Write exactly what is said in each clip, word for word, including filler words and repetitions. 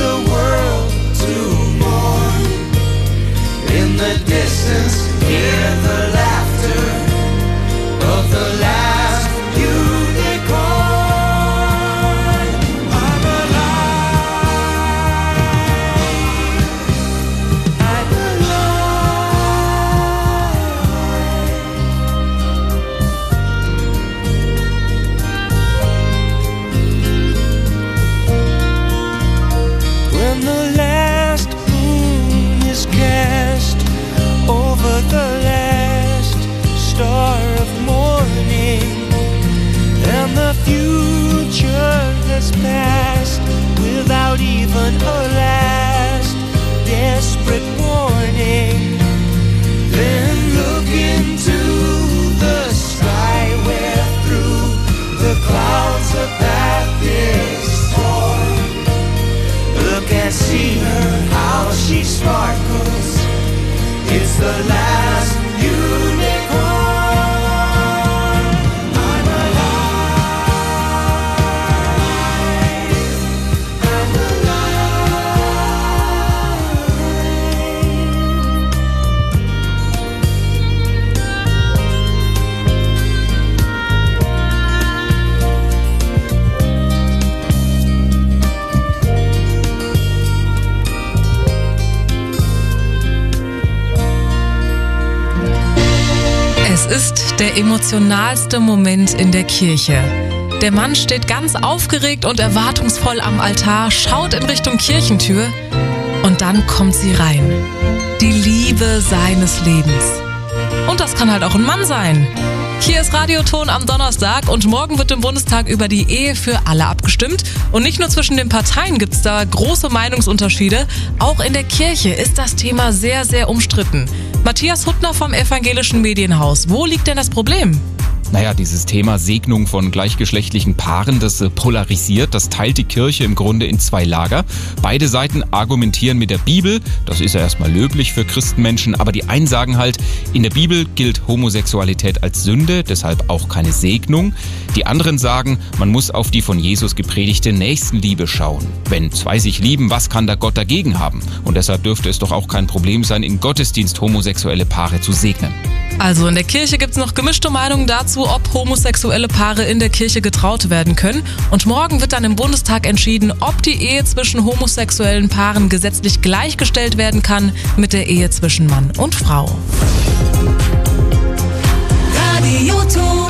the world to mourn. In the distance, hear the laughter of the last unicorn. I'm alive. I'm when the last moon is cast over the last star of morning, and the future has passed without even a last desperate warning, then look into the sky where through the clouds a path is torn. Look and see her, how she sparkles. It's the last unicorn. I'm alive. I'm Es ist der emotionalste Moment in der Kirche. Der Mann steht ganz aufgeregt und erwartungsvoll am Altar, schaut in Richtung Kirchentür und dann kommt sie rein. Die Liebe seines Lebens. Und das kann halt auch ein Mann sein. Hier ist Radioton am Donnerstag und morgen wird im Bundestag über die Ehe für alle abgestimmt. Und nicht nur zwischen den Parteien gibt es da große Meinungsunterschiede, auch in der Kirche ist das Thema sehr, sehr umstritten. Matthias Huttner vom Evangelischen Medienhaus, wo liegt denn das Problem? Naja, dieses Thema Segnung von gleichgeschlechtlichen Paaren, das äh, polarisiert, das teilt die Kirche im Grunde in zwei Lager. Beide Seiten argumentieren mit der Bibel, das ist ja erstmal löblich für Christenmenschen, aber die einen sagen halt, in der Bibel gilt Homosexualität als Sünde, deshalb auch keine Segnung. Die anderen sagen, man muss auf die von Jesus gepredigte Nächstenliebe schauen. Wenn zwei sich lieben, was kann da Gott dagegen haben? Und deshalb dürfte es doch auch kein Problem sein, im Gottesdienst homosexuelle Paare zu segnen. Also in der Kirche gibt es noch gemischte Meinungen dazu, ob homosexuelle Paare in der Kirche getraut werden können. Und morgen wird dann im Bundestag entschieden, ob die Ehe zwischen homosexuellen Paaren gesetzlich gleichgestellt werden kann mit der Ehe zwischen Mann und Frau. Radioton.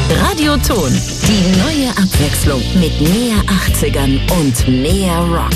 Radioton, die neue Abwechslung mit mehr achtzigern und mehr Rock.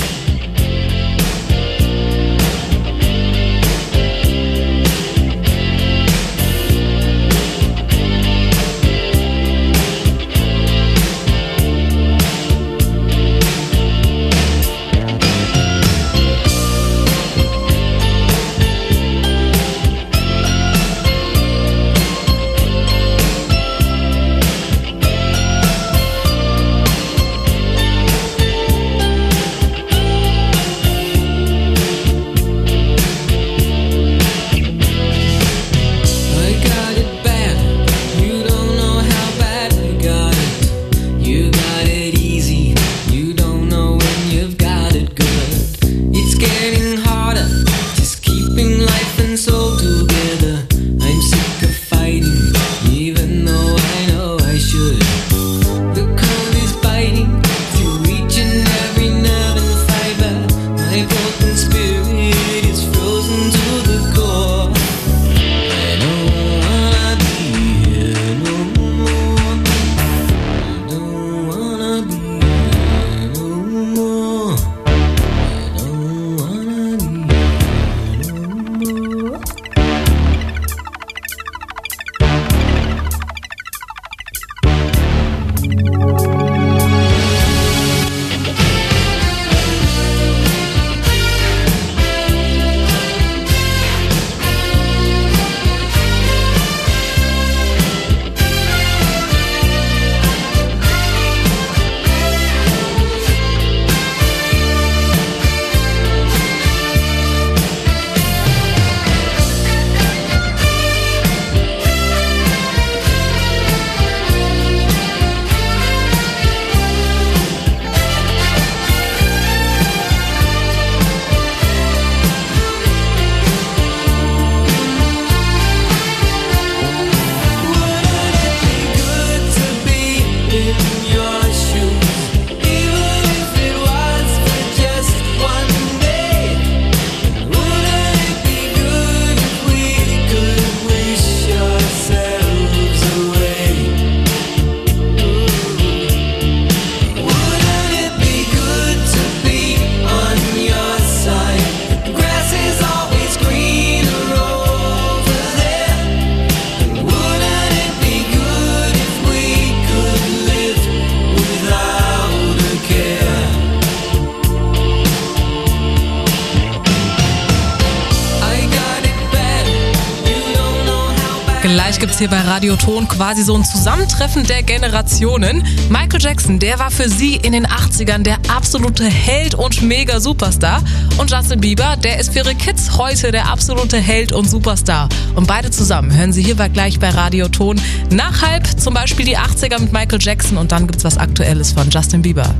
Gleich gibt's hier bei Radioton quasi so ein Zusammentreffen der Generationen. Michael Jackson, der war für sie in den achtzigern der absolute Held und mega Superstar. Und Justin Bieber, der ist für ihre Kids heute der absolute Held und Superstar. Und beide zusammen hören Sie hier gleich bei Radioton. Nach halb zum Beispiel die achtziger mit Michael Jackson und dann gibt's was Aktuelles von Justin Bieber.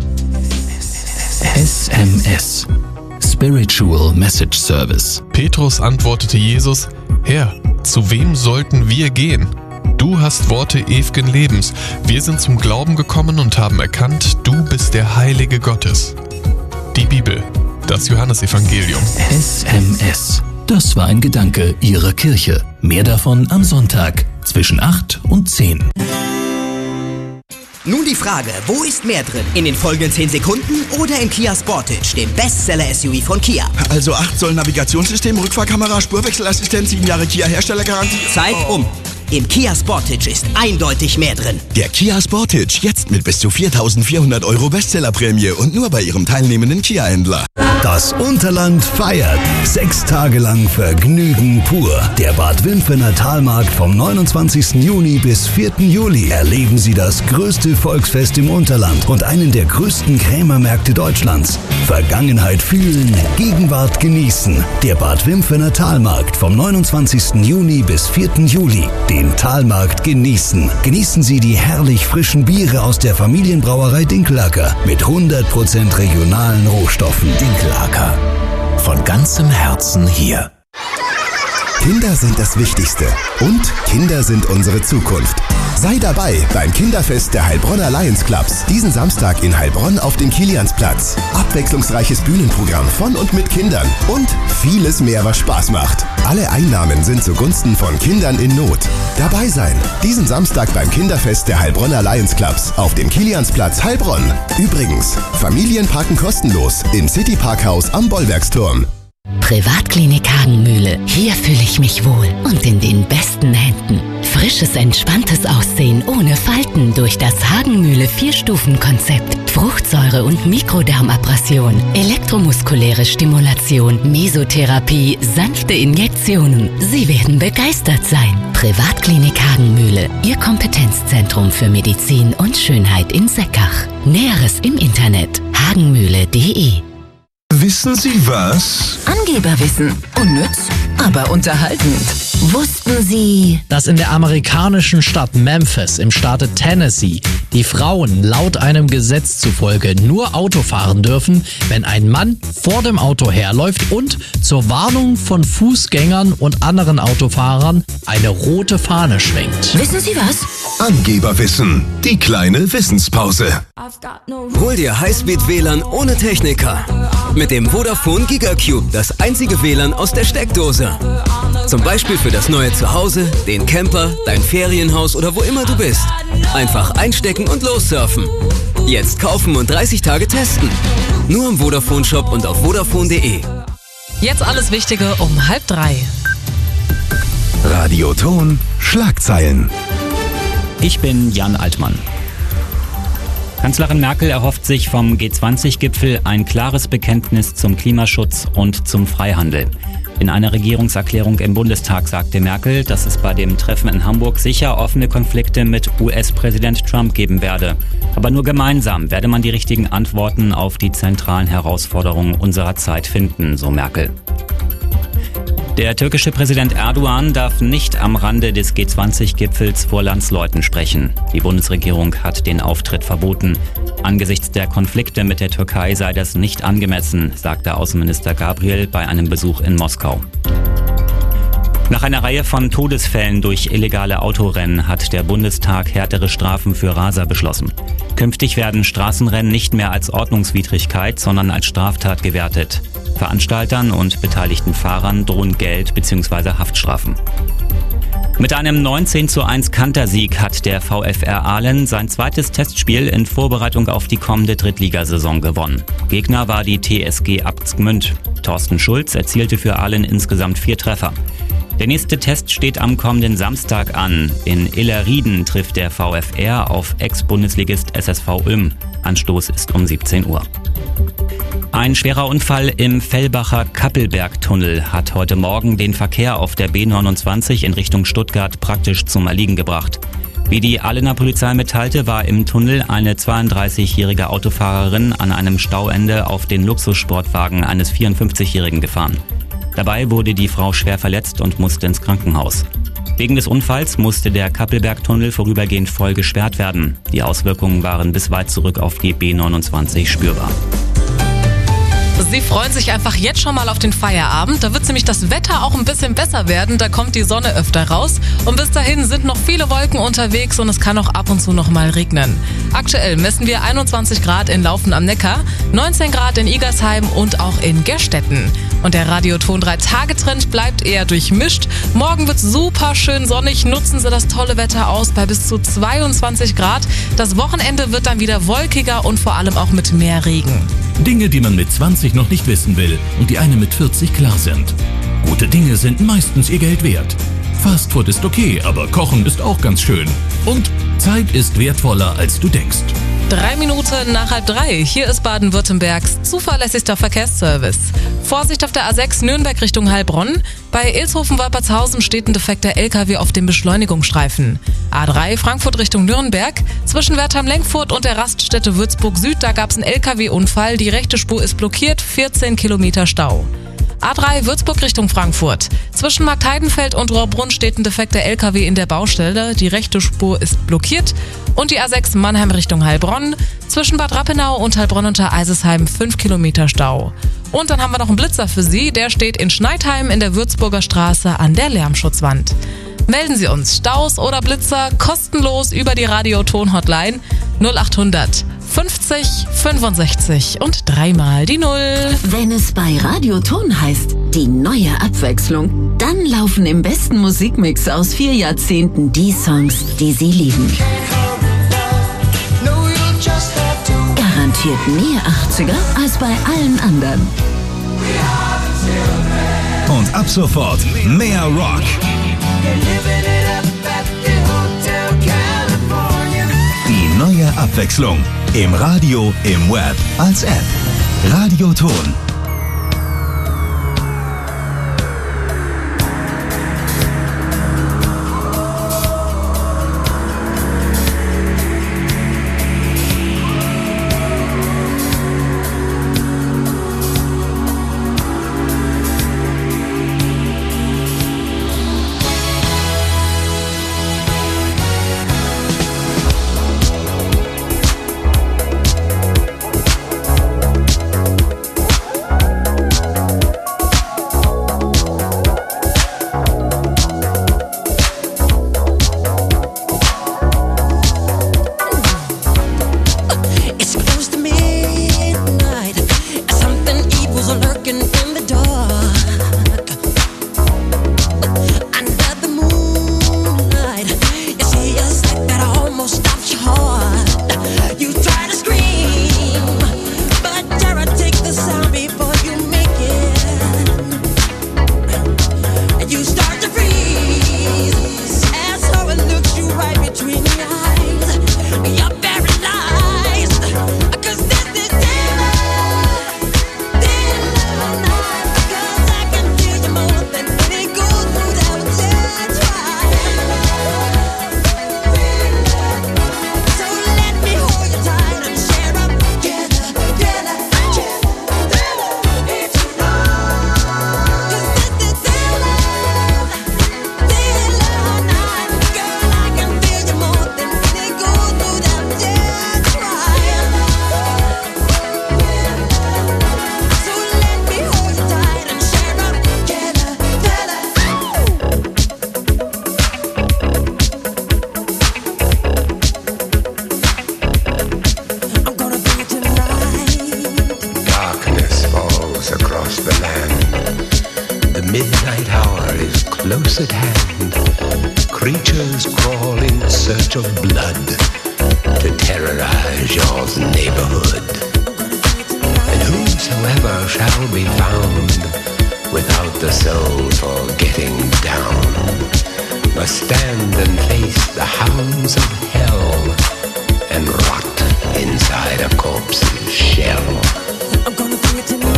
S M S. Spiritual Message Service. Petrus antwortete Jesus: Herr, zu wem sollten wir gehen? Du hast Worte ewigen Lebens. Wir sind zum Glauben gekommen und haben erkannt, du bist der Heilige Gottes. Die Bibel, das Johannesevangelium. S M S. Das war ein Gedanke Ihrer Kirche. Mehr davon am Sonntag zwischen acht und zehn. Nun die Frage, wo ist mehr drin? In den folgenden zehn Sekunden oder im Kia Sportage, dem Bestseller-S U V von Kia? Also acht Zoll Navigationssystem, Rückfahrkamera, Spurwechselassistent, sieben Jahre Kia Herstellergarantie. Zeit um. Im Kia Sportage ist eindeutig mehr drin. Der Kia Sportage, jetzt mit bis zu viertausendvierhundert Euro Bestsellerprämie und nur bei Ihrem teilnehmenden Kia-Händler. Das Unterland feiert. Sechs Tage lang Vergnügen pur. Der Bad Wimpfener Talmarkt vom neunundzwanzigsten Juni bis vierten Juli. Erleben Sie das größte Volksfest im Unterland und einen der größten Krämermärkte Deutschlands. Vergangenheit fühlen, Gegenwart genießen. Der Bad Wimpfener Talmarkt vom neunundzwanzigsten Juni bis vierten Juli. Den Talmarkt genießen. Genießen Sie die herrlich frischen Biere aus der Familienbrauerei Dinkelacker mit hundert Prozent regionalen Rohstoffen. Dinkelacker. Von ganzem Herzen hier. Kinder sind das Wichtigste. Und Kinder sind unsere Zukunft. Sei dabei beim Kinderfest der Heilbronner Lions Clubs. Diesen Samstag in Heilbronn auf dem Kiliansplatz. Abwechslungsreiches Bühnenprogramm von und mit Kindern. Und vieles mehr, was Spaß macht. Alle Einnahmen sind zugunsten von Kindern in Not. Dabei sein. Diesen Samstag beim Kinderfest der Heilbronner Lions Clubs auf dem Kiliansplatz Heilbronn. Übrigens, Familien parken kostenlos im City Parkhaus am Bollwerksturm. Privatklinik Hagenmühle. Hier fühle ich mich wohl und in den besten Händen. Frisches, entspanntes Aussehen ohne Falten durch das Hagenmühle Vier-Stufen-Konzept. Fruchtsäure- und Mikrodermabrasion, elektromuskuläre Stimulation, Mesotherapie, sanfte Injektionen. Sie werden begeistert sein. Privatklinik Hagenmühle. Ihr Kompetenzzentrum für Medizin und Schönheit in Seckach. Näheres im Internet hagenmühle punkt de. Wissen Sie was? Angeberwissen. Unnütz, aber unterhaltend. Wussten Sie, dass in der amerikanischen Stadt Memphis im Staate Tennessee die Frauen laut einem Gesetz zufolge nur Auto fahren dürfen, wenn ein Mann vor dem Auto herläuft und zur Warnung von Fußgängern und anderen Autofahrern eine rote Fahne schwenkt? Wissen Sie was? Angeberwissen. Die kleine Wissenspause. Hol dir Highspeed-W L A N ohne Techniker. Mit dem Vodafone GigaCube, das einzige W L A N aus der Steckdose. Zum Beispiel für das neue Zuhause, den Camper, dein Ferienhaus oder wo immer du bist. Einfach einstecken und lossurfen. Jetzt kaufen und dreißig Tage testen. Nur im Vodafone-Shop und auf vodafone punkt de. Jetzt alles Wichtige um halb drei. Radioton Schlagzeilen. Ich bin Jan Altmann. Kanzlerin Merkel erhofft sich vom G zwanzig Gipfel ein klares Bekenntnis zum Klimaschutz und zum Freihandel. In einer Regierungserklärung im Bundestag sagte Merkel, dass es bei dem Treffen in Hamburg sicher offene Konflikte mit U S-Präsident Trump geben werde. Aber nur gemeinsam werde man die richtigen Antworten auf die zentralen Herausforderungen unserer Zeit finden, so Merkel. Der türkische Präsident Erdogan darf nicht am Rande des G zwanzig Gipfels vor Landsleuten sprechen. Die Bundesregierung hat den Auftritt verboten. Angesichts der Konflikte mit der Türkei sei das nicht angemessen, sagte Außenminister Gabriel bei einem Besuch in Moskau. Nach einer Reihe von Todesfällen durch illegale Autorennen hat der Bundestag härtere Strafen für Raser beschlossen. Künftig werden Straßenrennen nicht mehr als Ordnungswidrigkeit, sondern als Straftat gewertet. Veranstaltern und beteiligten Fahrern drohen Geld bzw. Haftstrafen. Mit einem neunzehn zu eins Kantersieg hat der VfR Aalen sein zweites Testspiel in Vorbereitung auf die kommende Drittligasaison gewonnen. Gegner war die T S G Abtsgmünd. Thorsten Schulz erzielte für Aalen insgesamt vier Treffer. Der nächste Test steht am kommenden Samstag an. In Illerrieden trifft der VfR auf Ex-Bundesligist S S V Ulm. Anstoß ist um siebzehn Uhr. Ein schwerer Unfall im Fellbacher Kappelbergtunnel hat heute Morgen den Verkehr auf der B neunundzwanzig in Richtung Stuttgart praktisch zum Erliegen gebracht. Wie die Ahlener Polizei mitteilte, war im Tunnel eine zweiunddreißigjährige Autofahrerin an einem Stauende auf den Luxussportwagen eines vierundfünfzigjährigen gefahren. Dabei wurde die Frau schwer verletzt und musste ins Krankenhaus. Wegen des Unfalls musste der Kappelbergtunnel vorübergehend voll gesperrt werden. Die Auswirkungen waren bis weit zurück auf die B neunundzwanzig spürbar. Sie freuen sich einfach jetzt schon mal auf den Feierabend. Da wird nämlich das Wetter auch ein bisschen besser werden. Da kommt die Sonne öfter raus. Und bis dahin sind noch viele Wolken unterwegs und es kann auch ab und zu noch mal regnen. Aktuell messen wir einundzwanzig Grad in Laufen am Neckar, neunzehn Grad in Igersheim und auch in Gerstetten. Und der Radioton drei Tage Trend bleibt eher durchmischt. Morgen wird super schön sonnig. Nutzen Sie das tolle Wetter aus bei bis zu zweiundzwanzig Grad. Das Wochenende wird dann wieder wolkiger und vor allem auch mit mehr Regen. Dinge, die man mit zwanzig noch nicht wissen will und die einem mit vierzig klar sind. Gute Dinge sind meistens ihr Geld wert. Fastfood ist okay, aber Kochen ist auch ganz schön. Und Zeit ist wertvoller, als du denkst. Drei Minuten nach halb drei. Hier ist Baden-Württembergs zuverlässigster Verkehrsservice. Vorsicht auf der A sechs Nürnberg Richtung Heilbronn. Bei Ilshofen-Walpertshausen steht ein defekter L K W auf dem Beschleunigungsstreifen. A drei Frankfurt Richtung Nürnberg. Zwischen Wertheim-Lenkfurt und der Raststätte Würzburg Süd, da gab es einen L K W-Unfall. Die rechte Spur ist blockiert, vierzehn Kilometer Stau. A drei Würzburg Richtung Frankfurt. Zwischen Marktheidenfeld und Rohrbrunn steht ein defekter L K W in der Baustelle. Die rechte Spur ist blockiert. Und die A sechs Mannheim Richtung Heilbronn. Zwischen Bad Rappenau und Heilbronn unter Eisesheim fünf Kilometer Stau. Und dann haben wir noch einen Blitzer für Sie, der steht in Schneidheim in der Würzburger Straße an der Lärmschutzwand. Melden Sie uns Staus oder Blitzer kostenlos über die Radioton-Hotline null acht hundert fünfzig fünfundsechzig und dreimal die Null. Wenn es bei Radioton heißt, die neue Abwechslung, dann laufen im besten Musikmix aus vier Jahrzehnten die Songs, die Sie lieben. Garantiert mehr achtziger als bei allen anderen. Und ab sofort mehr Rock. Die neue Abwechslung. Im Radio, im Web, als App. Radioton. close at hand. Creatures crawl in search of blood to terrorize your neighborhood. And whosoever shall be found without the soul for getting down must stand and face the hounds of hell and rot inside a corpse's shell. I'm gonna bring it tonight.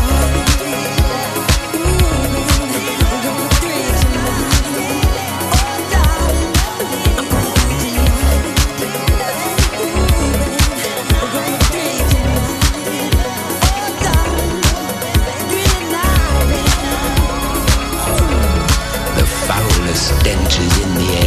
Stench is in the air.